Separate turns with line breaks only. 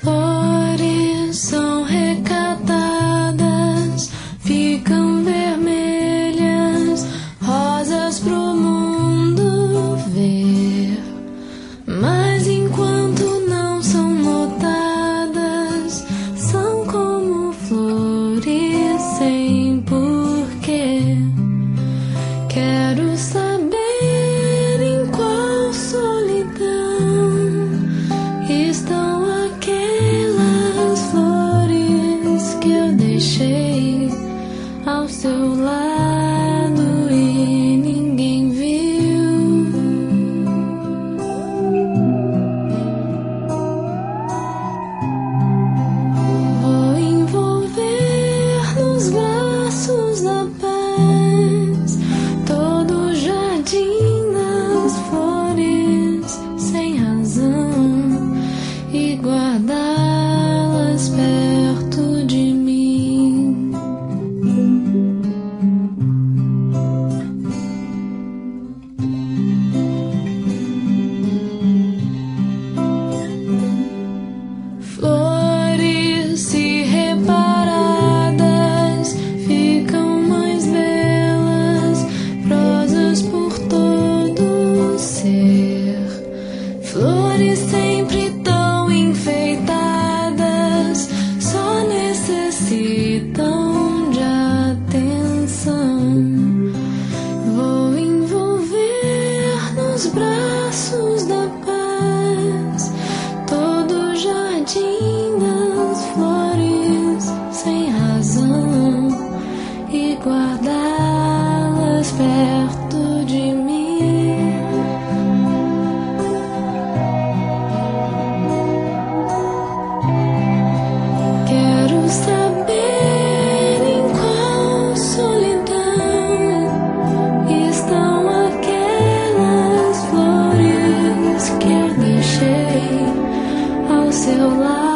Flores são recatadas, ficam vermelhas, rosas pro mundo ver. Mas enquanto não são notadas, são como flores sem porquê. Quero saber em qual solidão estão aquelas flores que eu deixei ao seu lado e ninguém viu. Vou envolver nos braços da paz todo o jardim das flores sem razão e guardá-las perto de mim. Flores, se reparadas, ficam mais belas, rosas por todo o ser. Flores sempre tão enfeitadas, só necessitam de atenção. Vou envolver nos braços da paz todo o jardim das flores sem razão e guardá-las perto de mim. Quero saber em qual solidão estão aquelas flores que eu deixei ao seu lado.